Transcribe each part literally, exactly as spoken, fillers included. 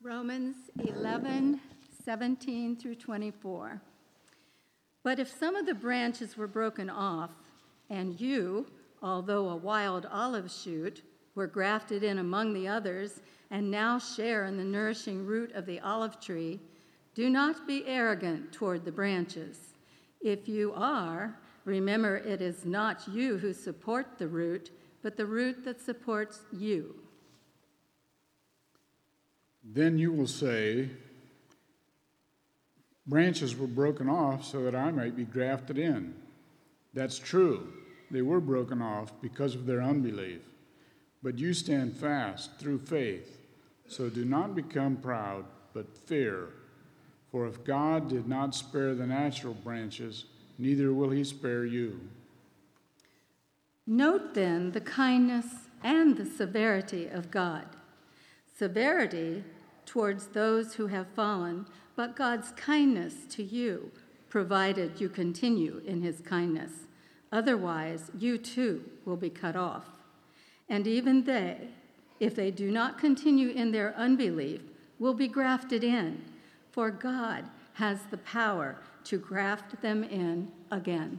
Romans eleven, seventeen through twenty-four. But if some of the branches were broken off, and you, although a wild olive shoot, were grafted in among the others, and now share in the nourishing root of the olive tree, do not be arrogant toward the branches. If you are, remember it is not you who support the root, but the root that supports you. Then you will say, branches were broken off so that I might be grafted in. That's true. They were broken off because of their unbelief. But you stand fast through faith. So do not become proud, but fear. For if God did not spare the natural branches, neither will he spare you. Note then the kindness and the severity of God. Severity towards those who have fallen, but God's kindness to you, provided you continue in his kindness. Otherwise, you too will be cut off. And even they, if they do not continue in their unbelief, will be grafted in, for God has the power to graft them in again.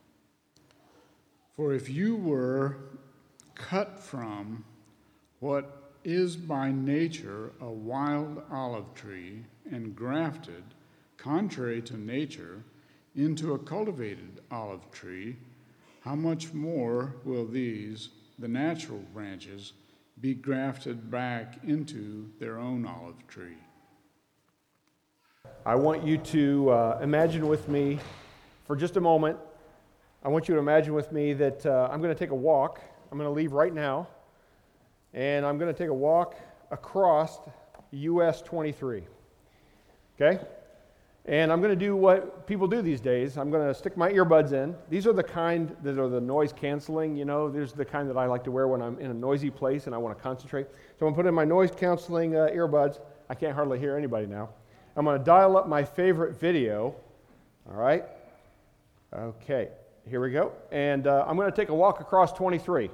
For if you were cut from what is by nature a wild olive tree and grafted, contrary to nature, into a cultivated olive tree, how much more will these, the natural branches, be grafted back into their own olive tree? I want you to uh, imagine with me for just a moment. I want you to imagine with me that uh, I'm going to take a walk. I'm going to leave right now, and I'm going to take a walk across U S twenty-three. Okay? And I'm going to do what people do these days. I'm going to stick my earbuds in. These are the kind that are the noise canceling, you know. There's the kind that I like to wear when I'm in a noisy place and I want to concentrate. So I'm going to put in my noise canceling uh, earbuds. I can't hardly hear anybody now. I'm going to dial up my favorite video. All right? Okay, here we go. And uh, I'm going to take a walk across twenty-three.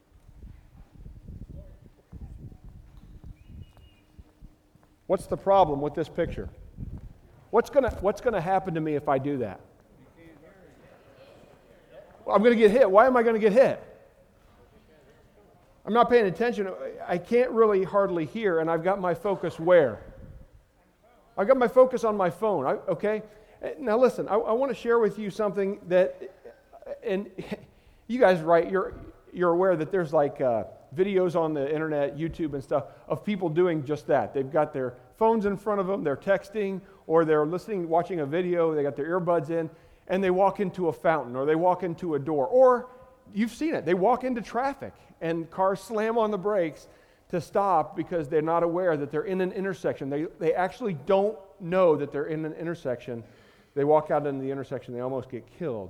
What's the problem with this picture? What's going to what's going to happen to me if I do that? Well, I'm going to get hit. Why am I going to get hit? I'm not paying attention. I can't really hardly hear, and I've got my focus where? I've got my focus on my phone, I, okay? Now listen, I, I want to share with you something that, and you guys, right, you're, you're aware that there's like uh, videos on the internet, YouTube and stuff, of people doing just that. They've got their phones in front of them, they're texting, or they're listening, watching a video, they got their earbuds in, and they walk into a fountain, or they walk into a door, or you've seen it, they walk into traffic, and cars slam on the brakes to stop because they're not aware that they're in an intersection. They they actually don't know that they're in an intersection. They walk out into the intersection, they almost get killed.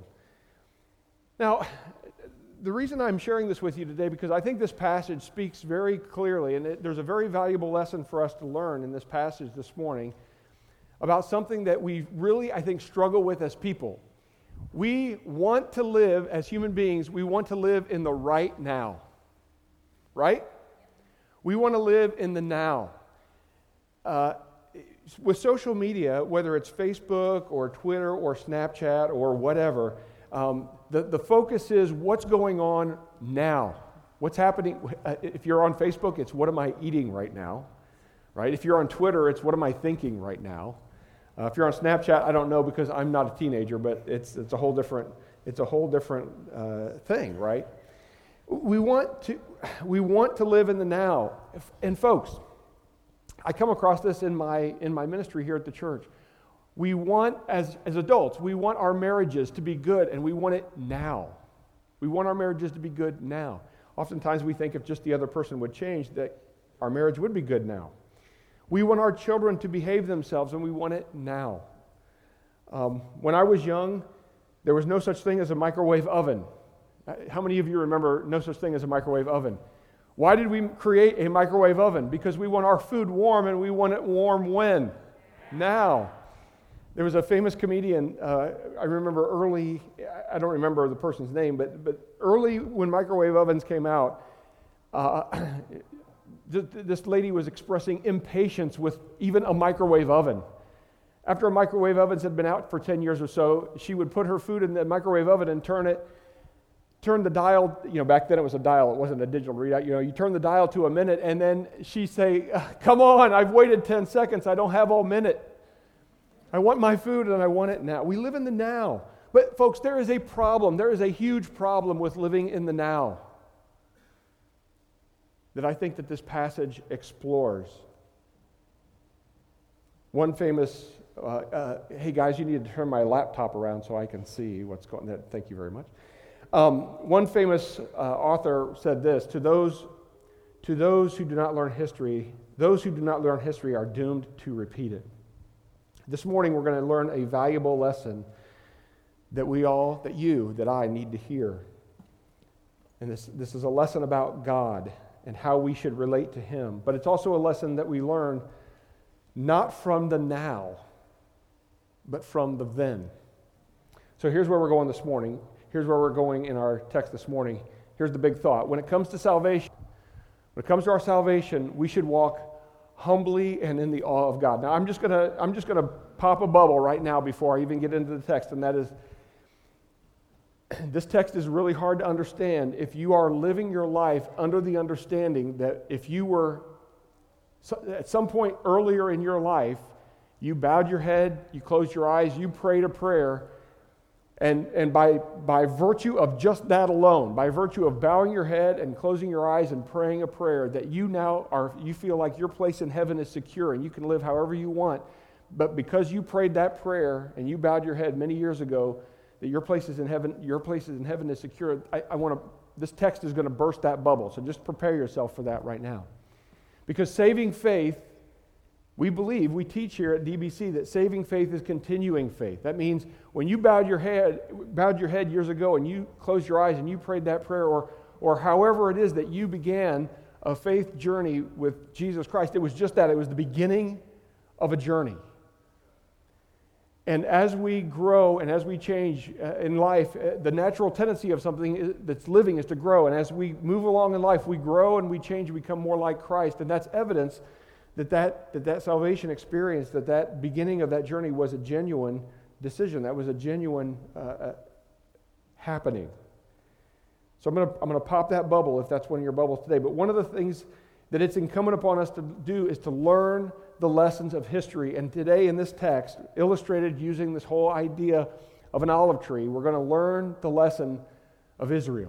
Now, the reason I'm sharing this with you today, because I think this passage speaks very clearly, and it, there's a very valuable lesson for us to learn in this passage this morning about something that we really, I think, struggle with as people. We want to live, as human beings, we want to live in the right now. Right? We want to live in the now. Uh, with social media, whether it's Facebook or Twitter or Snapchat or whatever, um, the, the focus is what's going on now. What's happening? Uh, if you're on Facebook, it's what am I eating right now? Right? If you're on Twitter, it's what am I thinking right now? Uh, if you're on Snapchat, I don't know because I'm not a teenager, but it's it's a whole different it's a whole different uh, thing, right? We want to we want to live in the now. And folks, I come across this in my in my ministry here at the church. We want, as, as adults, we want our marriages to be good, and we want it now. We want our marriages to be good now. Oftentimes we think if just the other person would change, that our marriage would be good now. We want our children to behave themselves, and we want it now. Um, when I was young, there was no such thing as a microwave oven. How many of you remember no such thing as a microwave oven? Why did we create a microwave oven? Because we want our food warm, and we want it warm when? Now. There was a famous comedian, uh, I remember early, I don't remember the person's name, but but early when microwave ovens came out, uh, th- th- this lady was expressing impatience with even a microwave oven. After a microwave ovens had been out for ten years or so, she would put her food in the microwave oven and turn it, turn the dial, you know, back then it was a dial, it wasn't a digital readout, you know, you turn the dial to a minute, and then she'd say, come on, I've waited ten seconds, I don't have all minute. I want my food and I want it now. We live in the now. But folks, there is a problem, there is a huge problem with living in the now that I think that this passage explores. One famous, uh, uh, hey guys, you need to turn my laptop around so I can see what's going on. Thank you very much. Um, one famous uh, author said this, to those, to those who do not learn history, those who do not learn history are doomed to repeat it. This morning we're going to learn a valuable lesson that we all, that you, that I need to hear. And this, this is a lesson about God and how we should relate to Him. But it's also a lesson that we learn not from the now, but from the then. So here's where we're going this morning. Here's where we're going in our text this morning. Here's the big thought. When it comes to salvation, when it comes to our salvation, we should walk humbly and in the awe of God. Now, I'm just gonna I'm just gonna pop a bubble right now before I even get into the text, and that is, this text is really hard to understand if you are living your life under the understanding that if you were at some point earlier in your life, you bowed your head, you closed your eyes, you prayed a prayer, and, and by, by virtue of just that alone, by virtue of bowing your head and closing your eyes and praying a prayer, that you now are, you feel like your place in heaven is secure and you can live however you want, but because you prayed that prayer and you bowed your head many years ago, that your place is in heaven, your place is in heaven is secure. I, I want to, this text is going to burst that bubble, so just prepare yourself for that right now. Because saving faith, we believe, we teach here at D B C that saving faith is continuing faith. That means when you bowed your head, bowed your head years ago and you closed your eyes and you prayed that prayer, or, or however it is that you began a faith journey with Jesus Christ, it was just that. It was the beginning of a journey. And as we grow and as we change uh, in life, uh, the natural tendency of something is, that's living is to grow. And as we move along in life, we grow and we change and become more like Christ. And that's evidence that that, that that salvation experience, that that beginning of that journey was a genuine decision. That was a genuine uh, uh, happening. So I'm going to I'm going to pop that bubble if that's one of your bubbles today. But one of the things that it's incumbent upon us to do is to learn the lessons of history. And today in this text, illustrated using this whole idea of an olive tree, we're going to learn the lesson of Israel.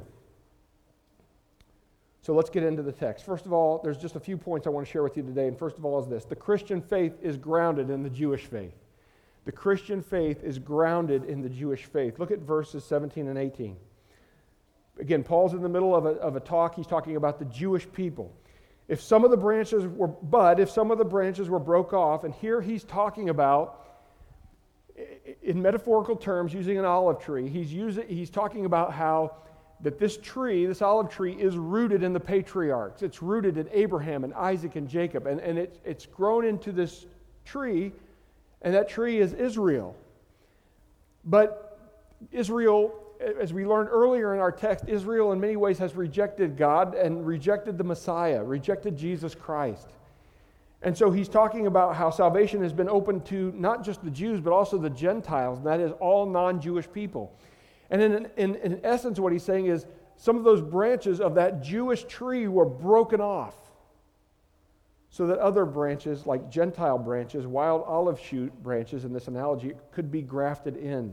So let's get into the text. First of all, there's just a few points I want to share with you today. And first of all is this. The Christian faith is grounded in the Jewish faith. The Christian faith is grounded in the Jewish faith. Look at verses seventeen and eighteen. Again, Paul's in the middle of a, of a talk. He's talking about the Jewish people. If some of the branches were, but if some of the branches were broke off, and here he's talking about, in metaphorical terms, using an olive tree, he's using, he's talking about how that this tree, this olive tree, is rooted in the patriarchs. It's rooted in Abraham and Isaac and Jacob, and, and it, it's grown into this tree, and that tree is Israel. But Israel, as we learned earlier in our text, Israel in many ways has rejected God and rejected the Messiah, rejected Jesus Christ. And so he's talking about how salvation has been open to not just the Jews, but also the Gentiles, and that is all non-Jewish people. And in, in, in essence, what he's saying is some of those branches of that Jewish tree were broken off so that other branches, like Gentile branches, wild olive shoot branches in this analogy, could be grafted in.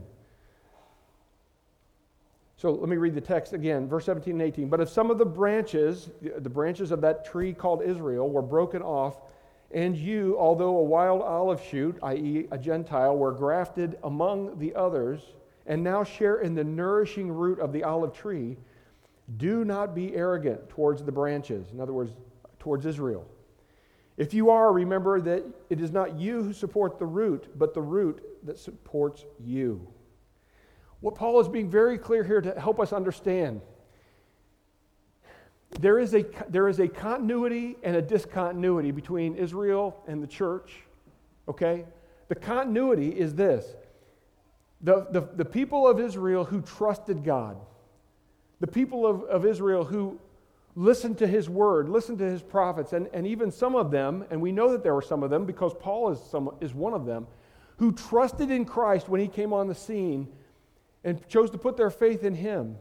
So let me read the text again, verse seventeen and eighteen. But if some of the branches, the branches of that tree called Israel, were broken off, and you, although a wild olive shoot, that is a Gentile, were grafted among the others, and now share in the nourishing root of the olive tree, do not be arrogant towards the branches. In other words, towards Israel. If you are, remember that it is not you who support the root, but the root that supports you. What Paul is being very clear here to help us understand, there is a, there is a continuity and a discontinuity between Israel and the church, okay? The continuity is this. The, the, the people of Israel who trusted God, the people of, of Israel who, Listen to his word, listen to his prophets, and, and even some of them, and we know that there were some of them because Paul is, some, is one of them, who trusted in Christ when he came on the scene and chose to put their faith in him.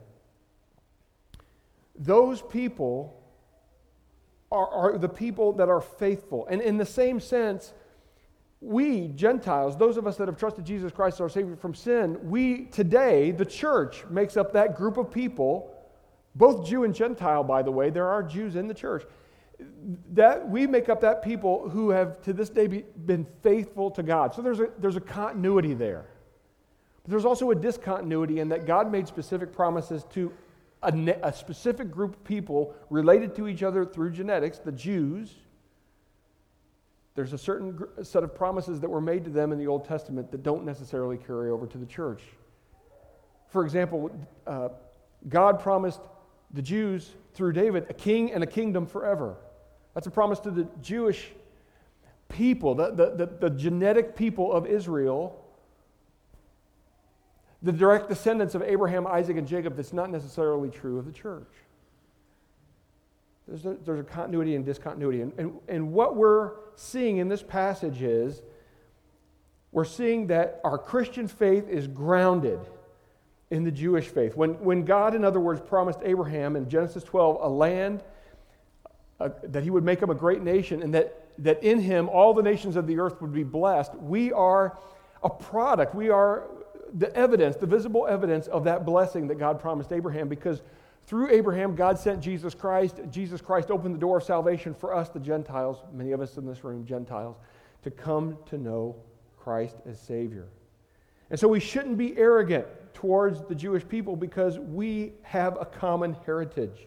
Those people are, are the people that are faithful. And in the same sense, we, Gentiles, those of us that have trusted Jesus Christ as our Savior from sin, we today, the church, makes up that group of people, both Jew and Gentile, by the way. There are Jews in the church. That we make up that people who have to this day be, been faithful to God. So there's a, there's a continuity there. But there's also a discontinuity in that God made specific promises to a, a specific group of people related to each other through genetics, the Jews. There's a certain gr- set of promises that were made to them in the Old Testament that don't necessarily carry over to the church. For example, uh, God promised the Jews through David a king and a kingdom forever. That's a promise to the Jewish people, the, the, the, the genetic people of Israel, the direct descendants of Abraham, Isaac, and Jacob. That's not necessarily true of the church. There's a, there's a continuity and discontinuity. And, and, and what we're seeing in this passage is we're seeing that our Christian faith is grounded in the Jewish faith. When, when God, in other words, promised Abraham in Genesis twelve a land, uh, that he would make him a great nation, and that, that in him all the nations of the earth would be blessed, we are a product. We are the evidence, the visible evidence of that blessing that God promised Abraham, because through Abraham, God sent Jesus Christ. Jesus Christ opened the door of salvation for us, the Gentiles, many of us in this room, Gentiles, to come to know Christ as Savior. And so we shouldn't be arrogant towards the Jewish people because we have a common heritage.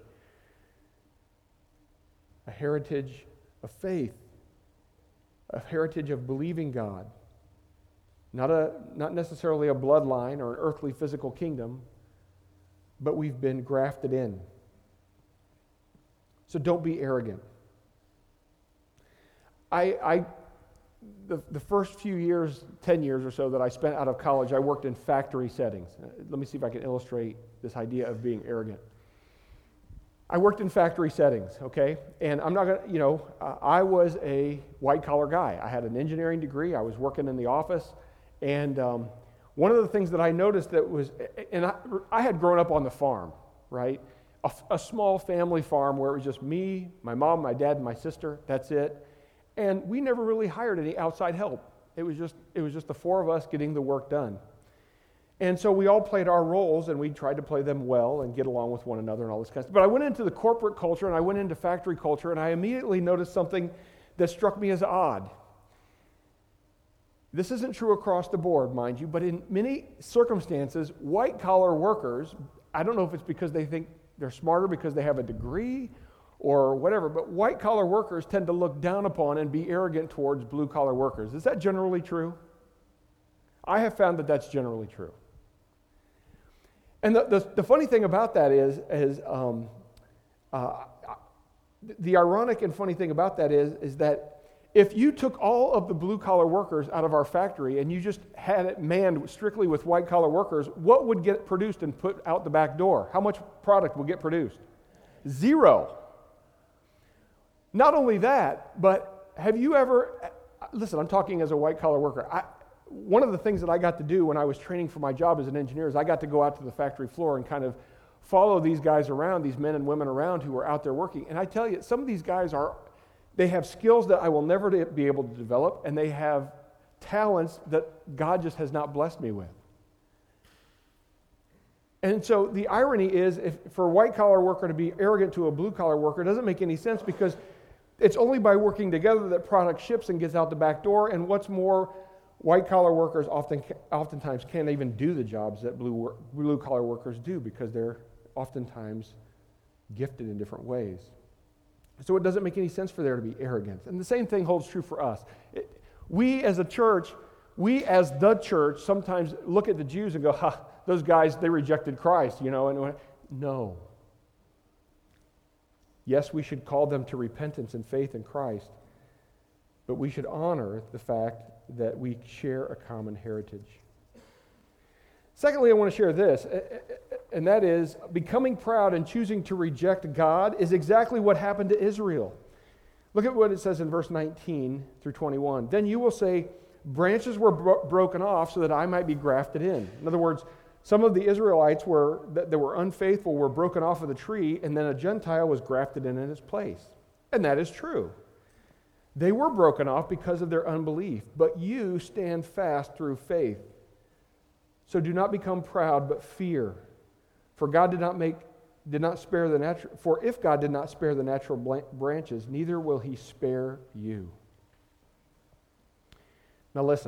A heritage of faith. A heritage of believing God. Not, a, not necessarily a bloodline or an earthly physical kingdom, but we've been grafted in. So don't be arrogant. I, I the, the first few years, ten years or so that I spent out of college, I worked in factory settings. Let me see if I can illustrate this idea of being arrogant. I worked in factory settings, okay? And I'm not going to, you know, uh, I was a white-collar guy. I had an engineering degree. I was working in the office. And um, one of the things that I noticed that was, and I, I had grown up on the farm, right? A, a small family farm where it was just me, my mom, my dad, and my sister. That's it. And we never really hired any outside help. It was just it was just the four of us getting the work done. And so we all played our roles, and we tried to play them well and get along with one another and all this kind of stuff. But I went into the corporate culture, and I went into factory culture, and I immediately noticed something that struck me as odd. This isn't true across the board, mind you, but in many circumstances, white-collar workers, I don't know if it's because they think they're smarter because they have a degree or whatever, but white-collar workers tend to look down upon and be arrogant towards blue-collar workers. Is that generally true? I have found that that's generally true. And the, the, the funny thing about that is, is um, uh, the ironic and funny thing about that is, is that if you took all of the blue-collar workers out of our factory and you just had it manned strictly with white-collar workers, what would get produced and put out the back door? How much product would get produced? Zero. Not only that, but have you ever, listen, I'm talking as a white-collar worker. I, one of the things that I got to do when I was training for my job as an engineer is I got to go out to the factory floor and kind of follow these guys around, these men and women around who are out there working. And I tell you, some of these guys are, they have skills that I will never be able to develop, and they have talents that God just has not blessed me with. And so the irony is, if for a white-collar worker to be arrogant to a blue-collar worker doesn't make any sense, because it's only by working together that product ships and gets out the back door. And what's more, white-collar workers often, oftentimes can't even do the jobs that blue, blue-collar workers do because they're oftentimes gifted in different ways. So it doesn't make any sense for there to be arrogance. And the same thing holds true for us. It, we as a church, we as the church sometimes look at the Jews and go, ha, those guys, they rejected Christ, you know. And no. Yes, we should call them to repentance and faith in Christ, but we should honor the fact that we share a common heritage. Secondly, I want to share this. and that is becoming proud and choosing to reject God is exactly what happened to Israel. Look at what it says in verse nineteen through twenty-one. Then you will say, branches were bro- broken off so that I might be grafted in. In other words, some of the Israelites were that, that were unfaithful were broken off of the tree, and then a Gentile was grafted in in its place. And that is true. They were broken off because of their unbelief, but you stand fast through faith. So do not become proud, but fear. For God did not make did not spare the natural for if God did not spare the natural branches, neither will he spare you. Now listen.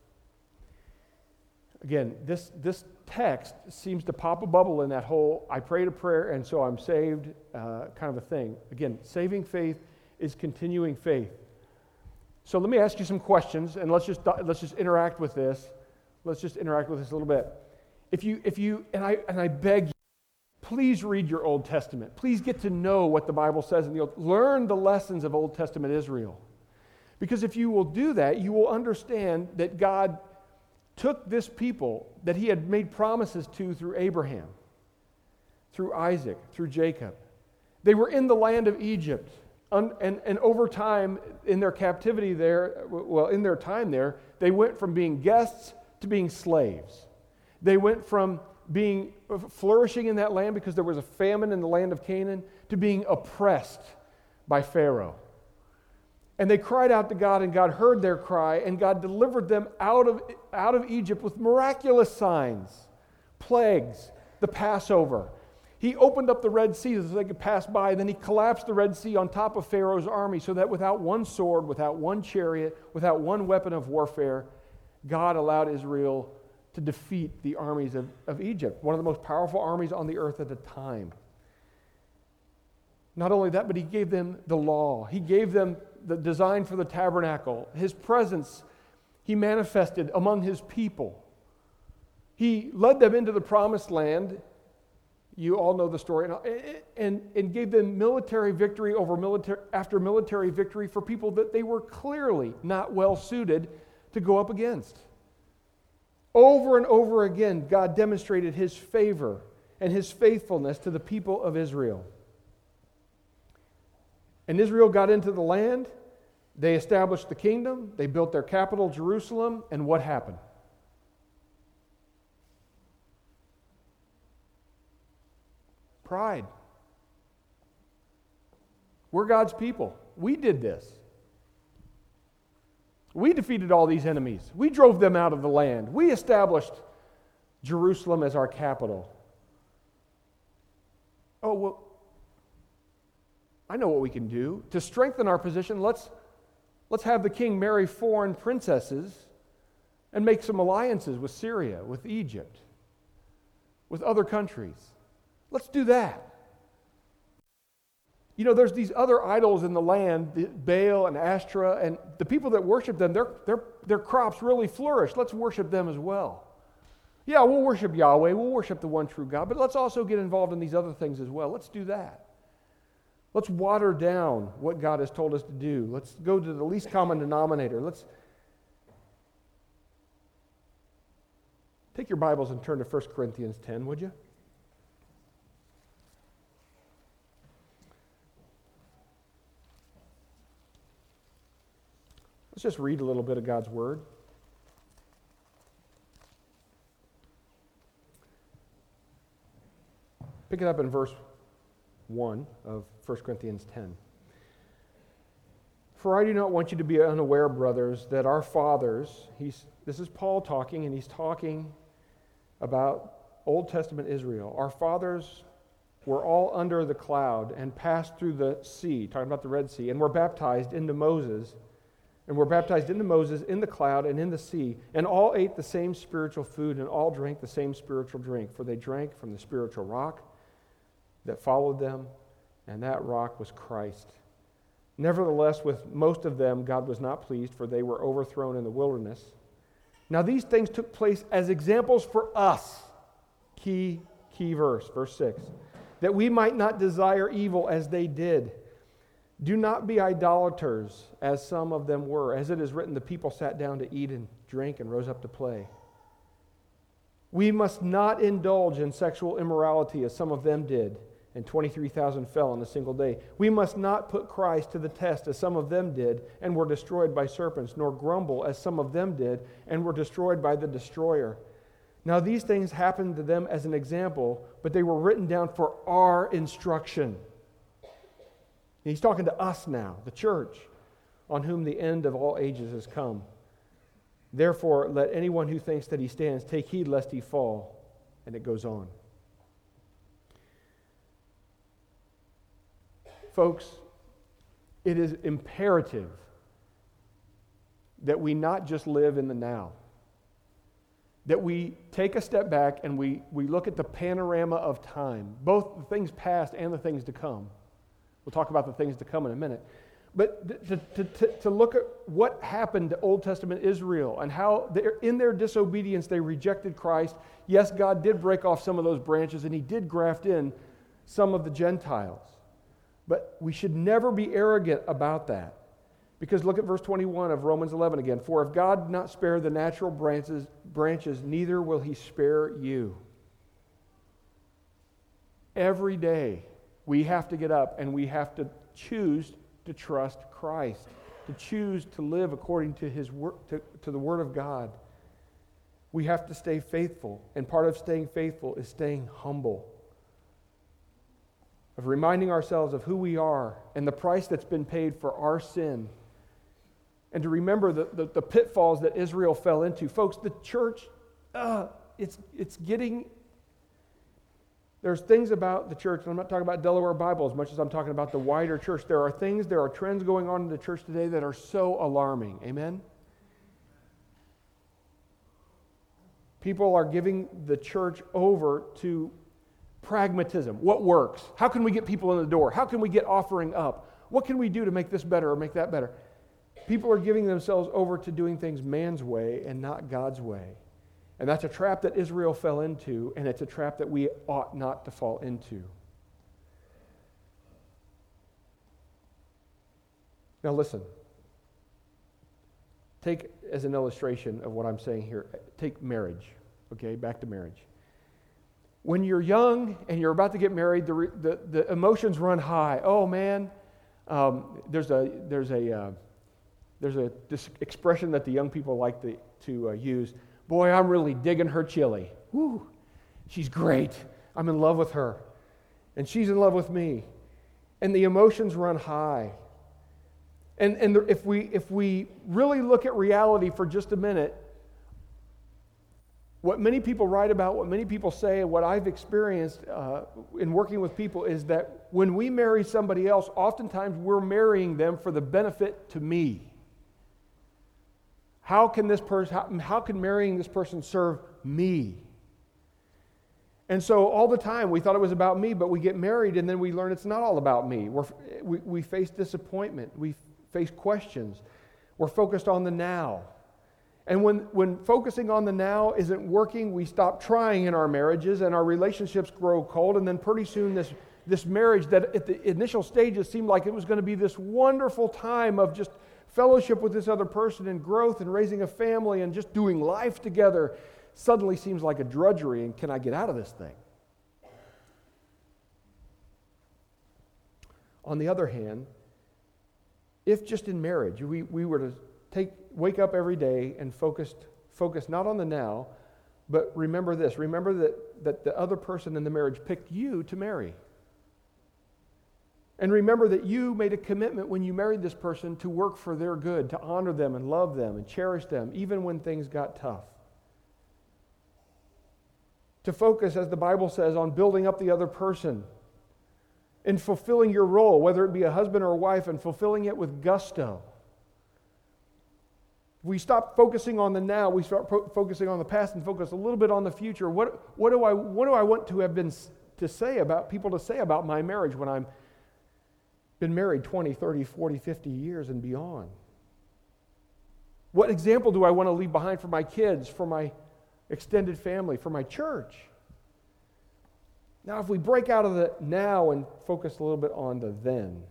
Again, this, this text seems to pop a bubble in that whole I prayed a prayer and so I'm saved uh, kind of a thing. Again, saving faith is continuing faith. So let me ask you some questions, and let's just let's just interact with this. Let's just interact with this a little bit. If you if you and I and I beg you, please read your Old Testament. Please get to know what the Bible says in the Old. Learn the lessons of Old Testament Israel, because if you will do that, you will understand that God took this people that He had made promises to through Abraham, through Isaac, through Jacob. They were in the land of Egypt. And, and, and over time, in their captivity there, well, in their time there, they went from being guests to being slaves. They went from being flourishing in that land because there was a famine in the land of Canaan to being oppressed by Pharaoh. And they cried out to God, and God heard their cry, and God delivered them out of, out of Egypt with miraculous signs, plagues, the Passover. He opened up the Red Sea so they could pass by, and then he collapsed the Red Sea on top of Pharaoh's army so that without one sword, without one chariot, without one weapon of warfare, God allowed Israel to defeat the armies of, of Egypt, one of the most powerful armies on the earth at the time. Not only that, but he gave them the law. He gave them the design for the tabernacle. His presence, he manifested among his people. He led them into the promised land. You all know the story, and, and, and gave them military victory over military after military victory for people that they were clearly not well suited to go up against. Over and over again, God demonstrated His favor and His faithfulness to the people of Israel. And Israel got into the land, they established the kingdom, they built their capital, Jerusalem, and what happened? Pride. We're God's people. We did this. We defeated all these enemies. We drove them out of the land. We established Jerusalem as our capital. Oh, well, I know what we can do. To strengthen our position, let's, let's have the king marry foreign princesses and make some alliances with Syria, with Egypt, with other countries. Let's do that. You know, there's these other idols in the land, the Baal and Ashtoreth, and the people that worship them, their, their, their crops really flourish. Let's worship them as well. Yeah, we'll worship Yahweh, we'll worship the one true God, but let's also get involved in these other things as well. Let's do that. Let's water down what God has told us to do. Let's go to the least common denominator. Let's take your Bibles and turn to First Corinthians ten, would you? Let's just read a little bit of God's Word. Pick it up in verse one of First Corinthians ten. For I do not want you to be unaware, brothers, that our fathers, he's, this is Paul talking, and he's talking about Old Testament Israel. Our fathers were all under the cloud and passed through the sea, talking about the Red Sea, and were baptized into Moses, and were baptized into Moses in the cloud and in the sea, and all ate the same spiritual food, and all drank the same spiritual drink, for they drank from the spiritual rock that followed them, and that rock was Christ. Nevertheless, with most of them God was not pleased, for they were overthrown in the wilderness. Now these things took place as examples for us. Key, key verse, verse six. That we might not desire evil as they did. Do not be idolaters, as some of them were. As it is written, the people sat down to eat and drink and rose up to play. We must not indulge in sexual immorality as some of them did, and twenty-three thousand fell in a single day. We must not put Christ to the test as some of them did and were destroyed by serpents, nor grumble as some of them did and were destroyed by the destroyer. Now these things happened to them as an example, but they were written down for our instruction. He's talking to us now, the church, on whom the end of all ages has come. Therefore, let anyone who thinks that he stands take heed lest he fall. And it goes on. Folks, it is imperative that we not just live in the now, that we take a step back and we, we look at the panorama of time, both the things past and the things to come. We'll talk about the things to come in a minute. But to, to, to, to look at what happened to Old Testament Israel and how in their disobedience they rejected Christ. Yes, God did break off some of those branches and he did graft in some of the Gentiles. But we should never be arrogant about that. Because look at verse twenty-one of Romans eleven again. For if God did not spare the natural branches, branches, neither will he spare you. Every day we have to get up and we have to choose to trust Christ, to choose to live according to his word, to, to the Word of God. We have to stay faithful, and part of staying faithful is staying humble, of reminding ourselves of who we are and the price that's been paid for our sin, and to remember the, the, the pitfalls that Israel fell into. Folks, the church, uh, it's, it's getting... There's things about the church, and I'm not talking about Delaware Bible as much as I'm talking about the wider church. There are things, there are trends going on in the church today that are so alarming. Amen? People are giving the church over to pragmatism. What works? How can we get people in the door? How can we get offering up? What can we do to make this better or make that better? People are giving themselves over to doing things man's way and not God's way. And that's a trap that Israel fell into, and it's a trap that we ought not to fall into. Now listen. Take as an illustration of what I'm saying here, take marriage, okay? Back to marriage. When you're young and you're about to get married, the, the, the emotions run high. Oh man, um, there's a there's a uh, there's a this expression that the young people like to, to uh, use. Boy, I'm really digging her chili. Woo, she's great. I'm in love with her. And she's in love with me. And the emotions run high. And, and if we, if we really look at reality for just a minute, what many people write about, what many people say, and what I've experienced uh, in working with people is that when we marry somebody else, oftentimes we're marrying them for the benefit to me. How can this person, how, how can marrying this person serve me? And so all the time we thought it was about me, but we get married and then we learn it's not all about me. We're, we, we face disappointment. We face questions. We're focused on the now. And when, when focusing on the now isn't working, we stop trying in our marriages and our relationships grow cold, and then pretty soon this, this marriage that at the initial stages seemed like it was going to be this wonderful time of just fellowship with this other person and growth and raising a family and just doing life together suddenly seems like a drudgery, and can I get out of this thing? On the other hand, if just in marriage we, we were to take wake up every day and focus, focus not on the now, but remember this, remember that, that the other person in the marriage picked you to marry. And remember that you made a commitment when you married this person to work for their good, to honor them and love them and cherish them, even when things got tough. To focus, as the Bible says, on building up the other person and fulfilling your role, whether it be a husband or a wife, and fulfilling it with gusto. We stop focusing on the now, we start pro- focusing on the past and focus a little bit on the future. What, what, do I, what do I want to have been to say about, people to say about my marriage when I'm been married twenty, thirty, forty, fifty years and beyond? What example do I want to leave behind for my kids, for my extended family, for my church? Now, if we break out of the now and focus a little bit on the then,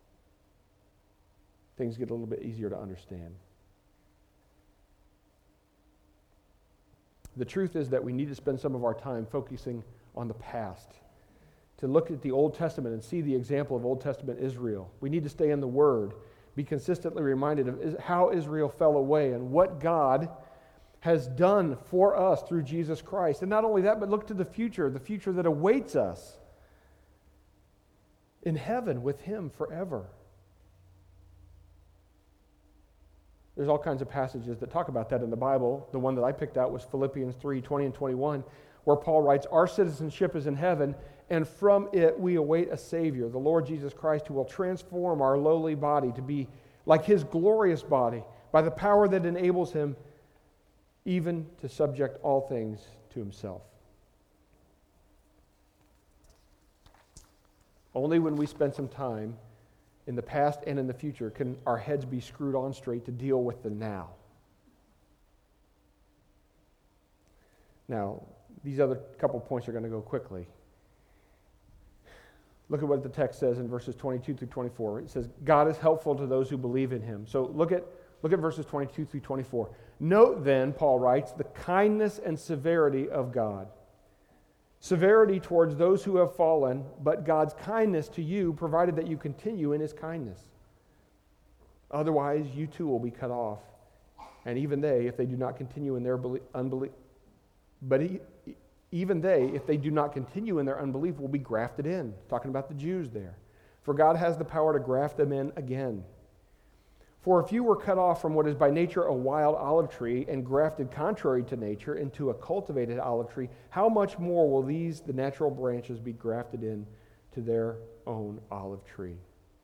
things get a little bit easier to understand. The truth is that we need to spend some of our time focusing on the past, to look at the Old Testament and see the example of Old Testament Israel. We need to stay in the Word, be consistently reminded of how Israel fell away and what God has done for us through Jesus Christ. And not only that, but look to the future, the future that awaits us in heaven with Him forever. There's all kinds of passages that talk about that in the Bible. The one that I picked out was Philippians three, twenty and twenty-one, where Paul writes, "Our citizenship is in heaven, and from it we await a Savior, the Lord Jesus Christ, who will transform our lowly body to be like His glorious body by the power that enables Him even to subject all things to Himself." Only when we spend some time in the past and in the future can our heads be screwed on straight to deal with the now. Now, these other couple points are going to go quickly. Look at what the text says in verses twenty-two through twenty-four. It says, God is helpful to those who believe in Him. So look at, look at verses twenty-two through twenty-four. Note then, Paul writes, the kindness and severity of God. Severity towards those who have fallen, but God's kindness to you, provided that you continue in His kindness. Otherwise, you too will be cut off. And even they, if they do not continue in their unbelief, but he, even they, if they do not continue in their unbelief, will be grafted in. Talking about the Jews there. For God has the power to graft them in again. For if you were cut off from what is by nature a wild olive tree and grafted contrary to nature into a cultivated olive tree, how much more will these, the natural branches, be grafted in to their own olive tree?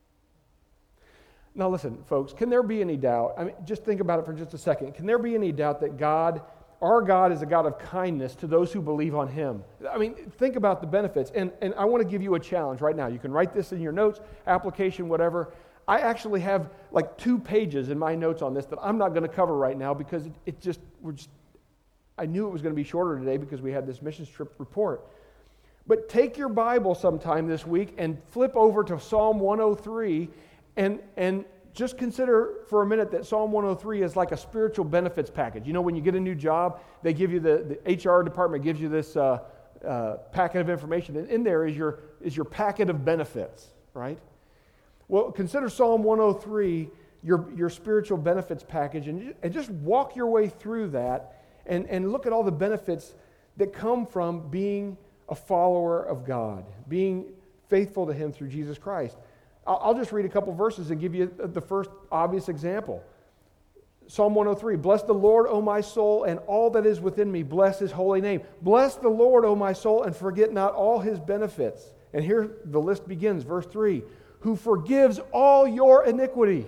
Now listen, folks, can there be any doubt? I mean, just think about it for just a second. Can there be any doubt that God, our God, is a God of kindness to those who believe on Him? I mean, think about the benefits. And, and I want to give you a challenge right now. You can write this in your notes, application, whatever. I actually have like two pages in my notes on this that I'm not going to cover right now because it, it just, we're just, I knew it was going to be shorter today because we had this mission trip report. But take your Bible sometime this week and flip over to Psalm one oh three and, and just consider for a minute that Psalm one oh three is like a spiritual benefits package. You know, when you get a new job, they give you, the, the H R department gives you this uh, uh, packet of information, and in there is your, is your packet of benefits, right? Well, consider Psalm one oh three your, your spiritual benefits package, and, and just walk your way through that and, and look at all the benefits that come from being a follower of God, being faithful to Him through Jesus Christ. I'll, I'll just read a couple verses and give you the first obvious example. Psalm one oh three, bless the Lord, O my soul, and all that is within me. Bless His holy name. Bless the Lord, O my soul, and forget not all His benefits. And here the list begins, verse three. Who forgives all your iniquity.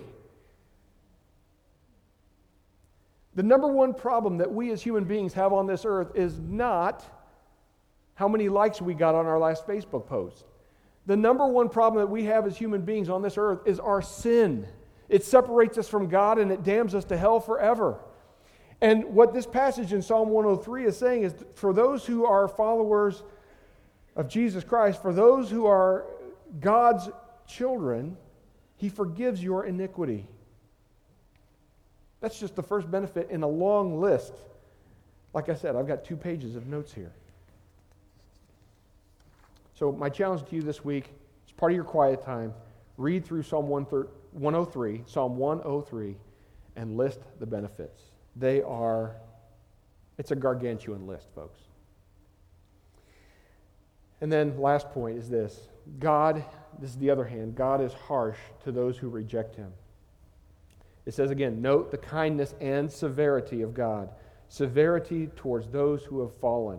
The number one problem that we as human beings have on this earth is not how many likes we got on our last Facebook post. The number one problem that we have as human beings on this earth is our sin. It separates us from God and it damns us to hell forever. And what this passage in Psalm one oh three is saying is for those who are followers of Jesus Christ, for those who are God's children, He forgives your iniquity. That's just the first benefit in a long list. Like I said, I've got two pages of notes here. So my challenge to you this week, as part of your quiet time, read through Psalm one oh three, Psalm one oh three, and list the benefits. They are, it's a gargantuan list, folks. And then last point is this. God, this is the other hand, God is harsh to those who reject Him. It says again, note the kindness and severity of God. Severity towards those who have fallen.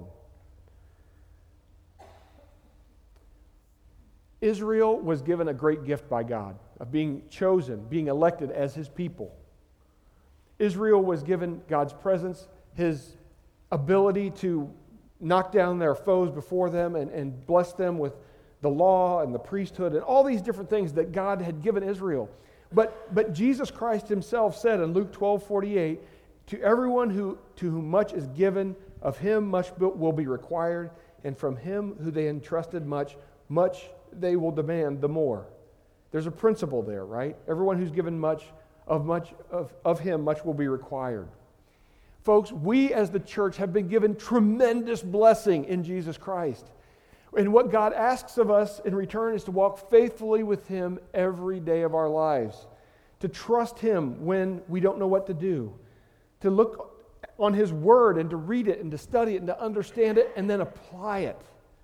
Israel was given a great gift by God of being chosen, being elected as His people. Israel was given God's presence, His ability to knock down their foes before them and, and bless them with the law and the priesthood and all these different things that God had given Israel. But, but Jesus Christ Himself said in Luke twelve forty-eight, to everyone who, to whom much is given, of him much will be required, and from him who they entrusted much, much they will demand the more. There's a principle there, right? Everyone who's given much, of much of, of him much will be required. Folks, we as the church have been given tremendous blessing in Jesus Christ. And what God asks of us in return is to walk faithfully with Him every day of our lives, to trust Him when we don't know what to do, to look on His Word and to read it and to study it and to understand it and then apply it.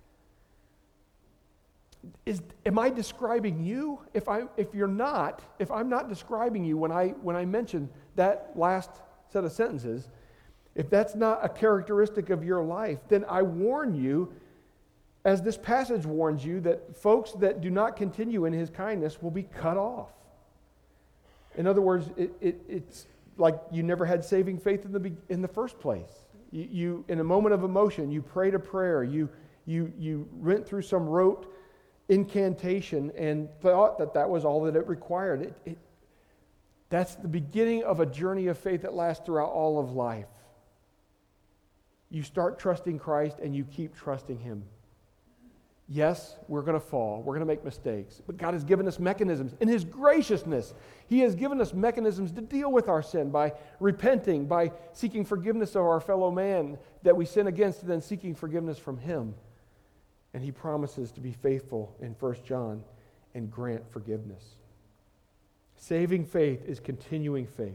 Is, am I describing you? If I if you're not, if I'm not describing you when I when I mention that last set of sentences, if that's not a characteristic of your life, then I warn you, as this passage warns you, that folks that do not continue in His kindness will be cut off. In other words, it, it, it's like you never had saving faith in the in the first place. You, you in a moment of emotion, you prayed a prayer, you you you went through some rote incantation and thought that that was all that it required. It, it, that's the beginning of a journey of faith that lasts throughout all of life. You start trusting Christ and you keep trusting Him. Yes, we're going to fall. We're going to make mistakes. But God has given us mechanisms. In His graciousness, He has given us mechanisms to deal with our sin by repenting, by seeking forgiveness of our fellow man that we sin against, and then seeking forgiveness from Him. And He promises to be faithful in First John and grant forgiveness. Saving faith is continuing faith.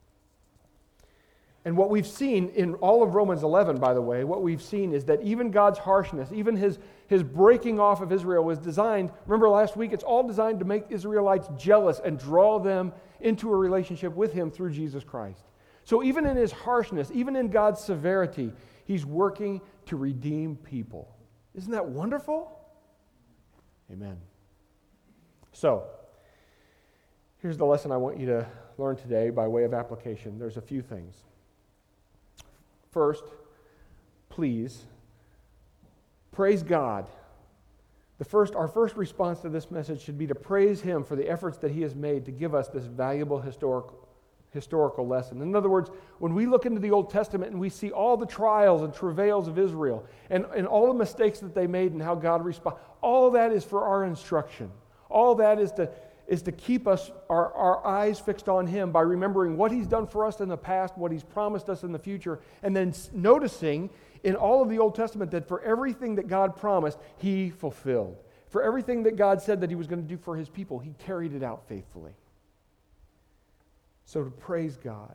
And what we've seen in all of Romans eleven, by the way, what we've seen is that even God's harshness, even his, his breaking off of Israel was designed, remember last week, it's all designed to make Israelites jealous and draw them into a relationship with Him through Jesus Christ. So even in His harshness, even in God's severity, He's working to redeem people. Isn't that wonderful? Amen. So, here's the lesson I want you to learn today by way of application. There's a few things. First, please, praise God. The first, our first response to this message should be to praise Him for the efforts that He has made to give us this valuable historical, historical lesson. In other words, when we look into the Old Testament and we see all the trials and travails of Israel and, and all the mistakes that they made and how God responded, all that is for our instruction. All that is to is to keep us, our, our eyes fixed on Him by remembering what He's done for us in the past, what He's promised us in the future, and then noticing in all of the Old Testament that for everything that God promised, He fulfilled. For everything that God said that He was going to do for His people, He carried it out faithfully. So to praise God.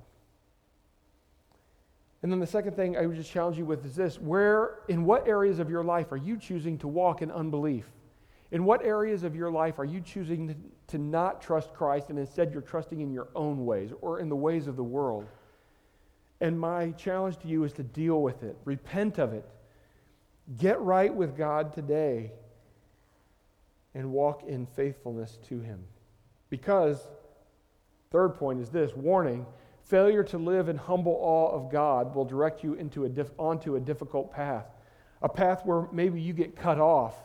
And then the second thing I would just challenge you with is this: where, in what areas of your life are you choosing to walk in unbelief? In what areas of your life are you choosing to, to not trust Christ and instead you're trusting in your own ways or in the ways of the world? And my challenge to you is to deal with it. Repent of it. Get right with God today and walk in faithfulness to Him. Because, third point is this, warning, failure to live in humble awe of God will direct you into a dif- onto a difficult path. A path where maybe you get cut off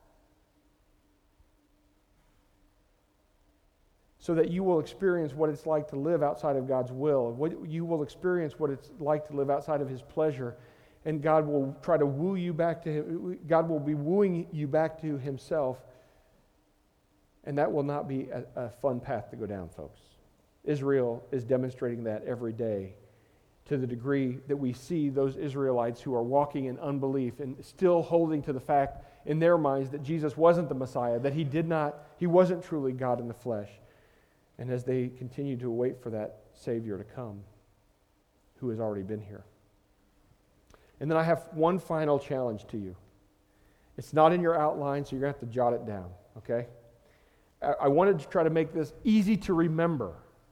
so that you will experience what it's like to live outside of God's will. What, you will experience what it's like to live outside of His pleasure. And God will try to woo you back to Him. God will be wooing you back to Himself. And that will not be a, a fun path to go down, folks. Israel is demonstrating that every day to the degree that we see those Israelites who are walking in unbelief and still holding to the fact in their minds that Jesus wasn't the Messiah, that He did not, He wasn't truly God in the flesh. And as they continue to wait for that Savior to come, who has already been here. And then I have one final challenge to you. It's not in your outline, so you're going to have to jot it down, okay? I, I wanted to try to make this easy to remember.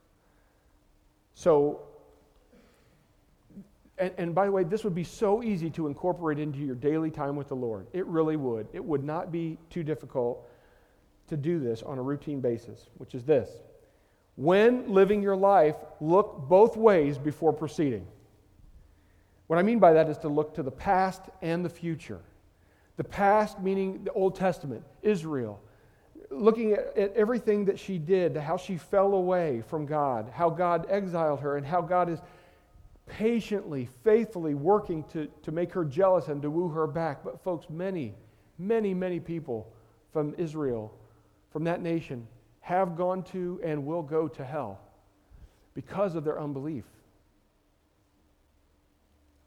So, and, and by the way, this would be so easy to incorporate into your daily time with the Lord. It really would. It would not be too difficult to do this on a routine basis, which is this. When living your life, look both ways before proceeding. What I mean by that is to look to the past and the future. The past meaning the Old Testament, Israel, looking at, at everything that she did, how she fell away from God, how God exiled her, and how God is patiently, faithfully working to, to make her jealous and to woo her back. But folks, many, many, many people from Israel, from that nation, have gone to and will go to hell because of their unbelief.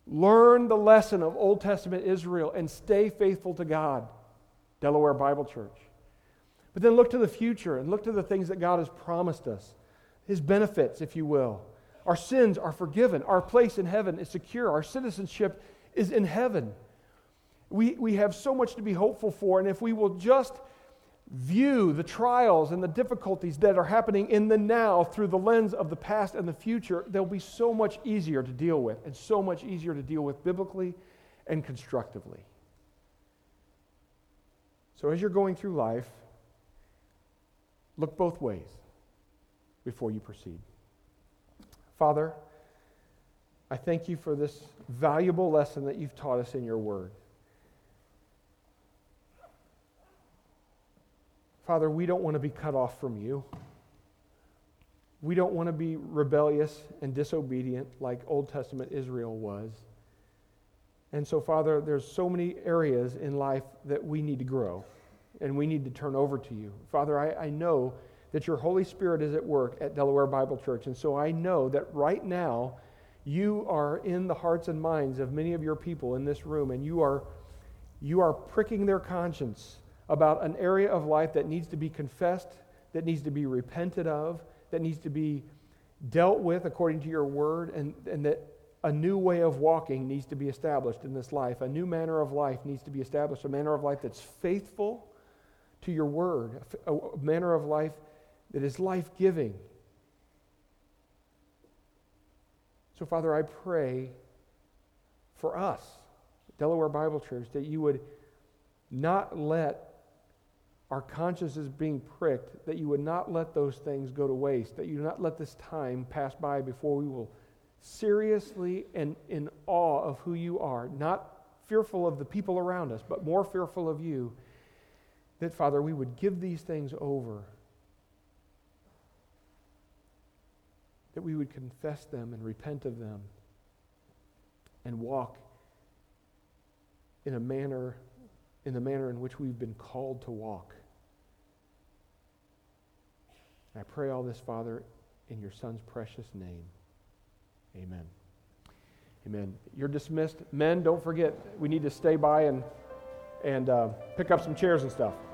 Learn the lesson of Old Testament Israel and stay faithful to God, Delaware Bible Church. But then look to the future and look to the things that God has promised us, His benefits, if you will. Our sins are forgiven. Our place in heaven is secure. Our citizenship is in heaven. We, we have so much to be hopeful for, and if we will just view the trials and the difficulties that are happening in the now through the lens of the past and the future, they'll be so much easier to deal with, and so much easier to deal with biblically and constructively. So as you're going through life, look both ways before you proceed. Father, I thank you for this valuable lesson that you've taught us in your word. Father, we don't want to be cut off from you. We don't want to be rebellious and disobedient like Old Testament Israel was. And so, Father, there's so many areas in life that we need to grow and we need to turn over to you. Father, I, I know that your Holy Spirit is at work at Delaware Bible Church, and so I know that right now you are in the hearts and minds of many of your people in this room, and you are, you are pricking their conscience about an area of life that needs to be confessed, that needs to be repented of, that needs to be dealt with according to your word, and, and that a new way of walking needs to be established in this life. A new manner of life needs to be established, a manner of life that's faithful to your word, a, a manner of life that is life-giving. So, Father, I pray for us, Delaware Bible Church, that you would not let our consciences being pricked, that you would not let those things go to waste, that you would not let this time pass by before we will seriously and in awe of who you are, not fearful of the people around us, but more fearful of you, that, Father, we would give these things over, that we would confess them and repent of them and walk in a manner, in the manner in which we've been called to walk. I pray all this, Father, in your Son's precious name. Amen. Amen. You're dismissed. Men, don't forget, we need to stay by and, and uh, pick up some chairs and stuff.